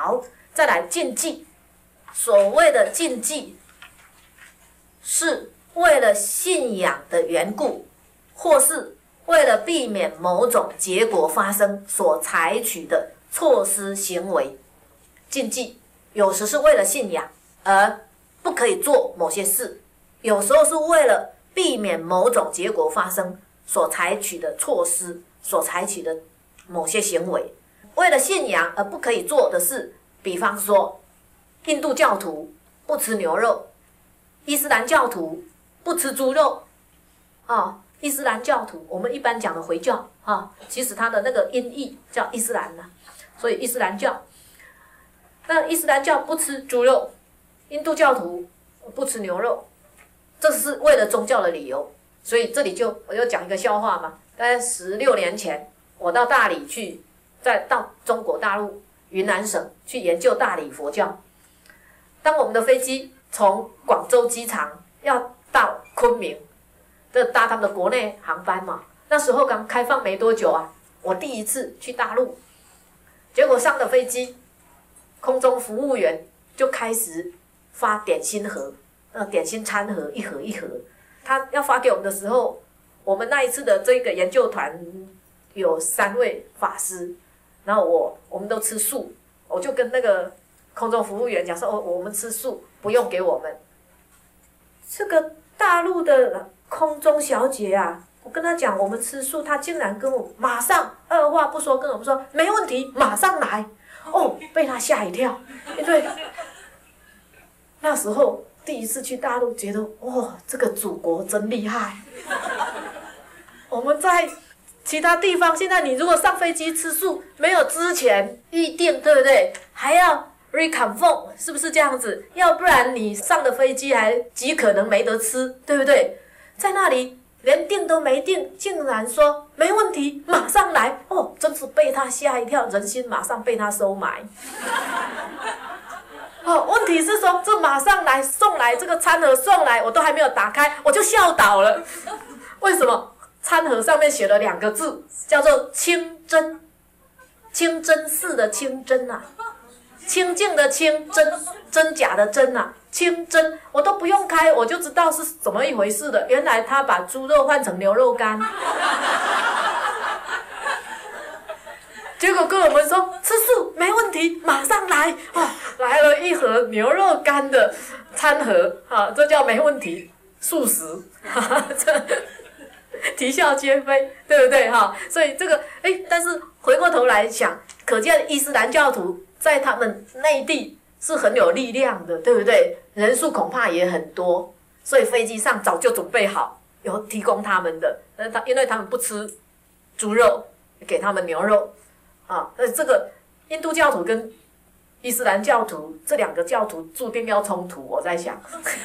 好，再来禁忌。所谓的禁忌，是为了信仰的缘故，或是为了避免某种结果发生所采取的措施行为。禁忌有时是为了信仰而不可以做某些事，有时候是为了避免某种结果发生所采取的措施，所采取的某些行为。为了信仰而不可以做的事，比方说印度教徒不吃牛肉，伊斯兰教徒不吃猪肉伊斯兰教徒我们一般讲的回教其实它的那个音译叫伊斯兰所以伊斯兰教，那伊斯兰教不吃猪肉，印度教徒不吃牛肉，这是为了宗教的理由。所以这里我就讲一个笑话嘛。大概16年前，我到大理去，到中国大陆云南省去研究大理佛教。当我们的飞机从广州机场要到昆明，搭他们的国内航班嘛，那时候刚开放没多久我第一次去大陆，结果上了飞机，空中服务员就开始发点心盒，点心餐盒一盒一盒。他要发给我们的时候，我们那一次的这个研究团有3位法师，然后我们都吃素，我就跟那个空中服务员讲说，我们吃素，不用给我们。这个大陆的空中小姐我跟她讲我们吃素，她竟然跟我马上二话不说跟我们说没问题，马上来。被她吓一跳，因为那时候第一次去大陆，觉得这个祖国真厉害。我们在其他地方，现在你如果上飞机吃素，没有之前预定，对不对？还要 reconfirm， 是不是这样子？要不然你上了飞机还极可能没得吃，对不对？在那里连订都没订，竟然说没问题，马上来。真是被他吓一跳，人心马上被他收买。问题是说这马上来送来，这个餐盒送来，我都还没有打开，我就笑倒了。为什么？餐盒上面写了2个字，叫做清真，清真寺的清真清净的清，真假的真清真，我都不用开，我就知道是怎么一回事的。原来他把猪肉换成牛肉干。结果跟我们说吃素没问题，马上来来了一盒牛肉干的餐盒这叫没问题，素食啼笑皆非，对不对所以这个但是回过头来想，可见伊斯兰教徒在他们内地是很有力量的，对不对？人数恐怕也很多，所以飞机上早就准备好有提供他们的，因为他们不吃猪肉，给他们牛肉这个印度教徒跟伊斯兰教徒这2个教徒注定要冲突，我在想。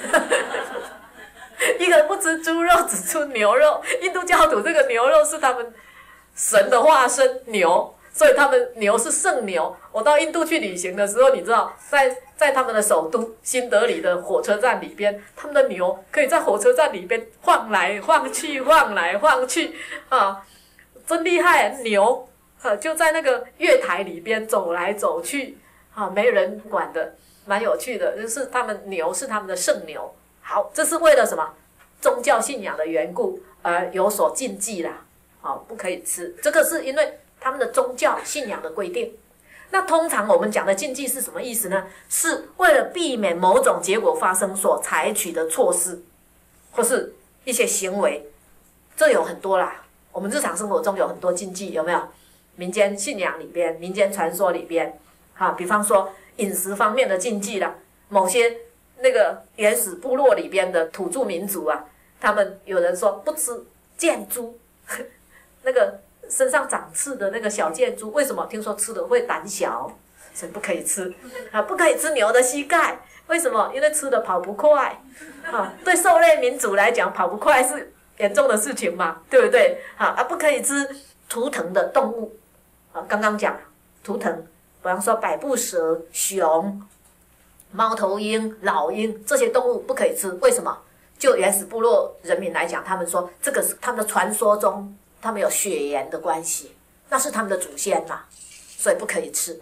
一个不吃猪肉，只吃牛肉。印度教徒这个牛肉是他们神的化身牛，所以他们牛是圣牛。我到印度去旅行的时候，你知道，在他们的首都新德里的火车站里边，他们的牛可以在火车站里边晃来晃去，晃来晃去真厉害。牛就在那个月台里边走来走去没人管的，蛮有趣的。就是他们牛是他们的圣牛。好，这是为了什么？宗教信仰的缘故而有所禁忌啦不可以吃。这个是因为他们的宗教信仰的规定。那通常我们讲的禁忌是什么意思呢？是为了避免某种结果发生所采取的措施或是一些行为。这有很多啦，我们日常生活中有很多禁忌，有没有？民间信仰里边，民间传说里边比方说饮食方面的禁忌啦，某些那个原始部落里边的土著民族他们有人说不吃箭猪，那个身上长刺的那个小箭猪，为什么？听说吃了会胆小，所以不可以吃不可以吃牛的膝盖，为什么？因为吃了跑不快对兽类民族来讲，跑不快是严重的事情嘛，对不对不可以吃图腾的动物刚刚讲图腾，比方说百步蛇、熊、猫头鹰、老鹰，这些动物不可以吃。为什么？就原始部落人民来讲，他们说这个是他们的传说中，他们有血缘的关系，那是他们的祖先嘛，所以不可以吃。好，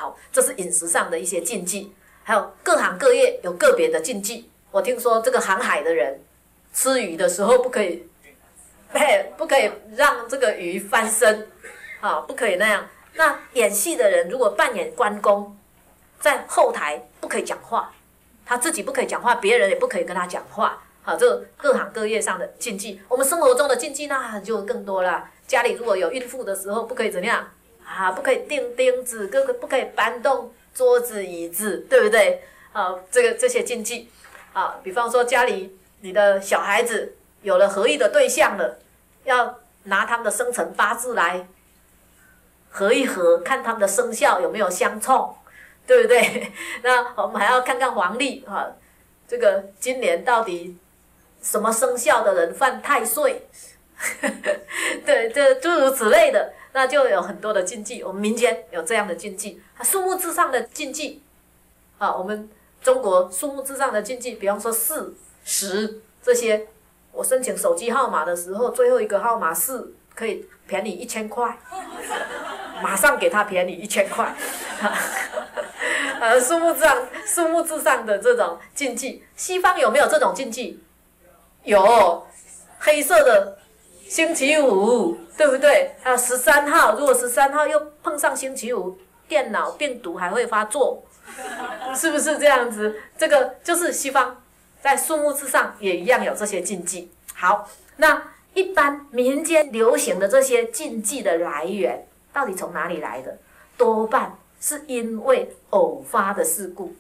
好，这是饮食上的一些禁忌，还有各行各业有个别的禁忌。我听说这个航海的人吃鱼的时候不可以，不可以让这个鱼翻身，啊，不可以那样。那演戏的人如果扮演关公，在后台不可以讲话，他自己不可以讲话，别人也不可以跟他讲话。好，这个各行各业上的禁忌，我们生活中的禁忌那就更多了。家里如果有孕妇的时候，不可以怎样啊？不可以钉钉子，不可以搬动桌子椅子，对不对？啊，这些禁忌啊，比方说家里你的小孩子有了合意的对象了，要拿他们的生辰八字来合一合，看他们的生肖有没有相冲，对不对？那我们还要看看黄历啊，这个今年到底什么生肖的人犯太岁？对，这诸如此类的，那就有很多的禁忌。我们民间有这样的禁忌，数目字上的禁忌啊，我们中国数目字上的禁忌，比方说4、10这些。我申请手机号码的时候，最后一个号码4可以便宜1000块，马上给他便宜1000块。数目字上的这种禁忌，西方有没有这种禁忌？有，黑色的星期五，对不对？还有13号，如果13号又碰上星期五，电脑病毒还会发作，是不是这样子？这个就是西方在数目字上也一样有这些禁忌。好，那一般民间流行的这些禁忌的来源，到底从哪里来的？多半是因为偶发的事故，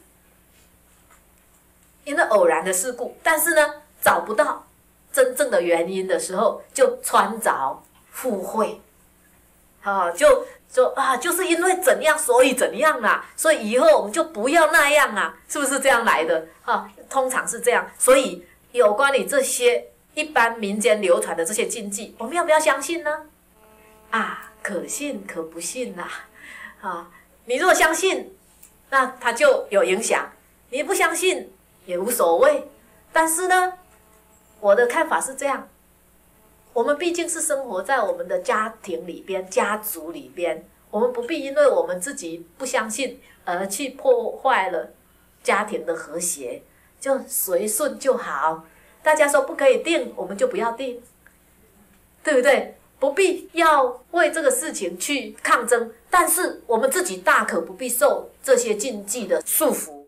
因为偶然的事故，但是呢，找不到真正的原因的时候，就穿凿附会，啊，就是因为怎样，所以怎样啦，所以以后我们就不要那样啊，是不是这样来的？啊，通常是这样。所以有关于这些一般民间流传的这些禁忌，我们要不要相信呢？啊，可信可不信啦，啊，你如果相信，那它就有影响；你不相信也无所谓。但是呢，我的看法是这样，我们毕竟是生活在我们的家庭里边、家族里边，我们不必因为我们自己不相信而去破坏了家庭的和谐，就随顺就好。大家说不可以定，我们就不要定，对不对？不必要为这个事情去抗争，但是我们自己大可不必受这些禁忌的束缚。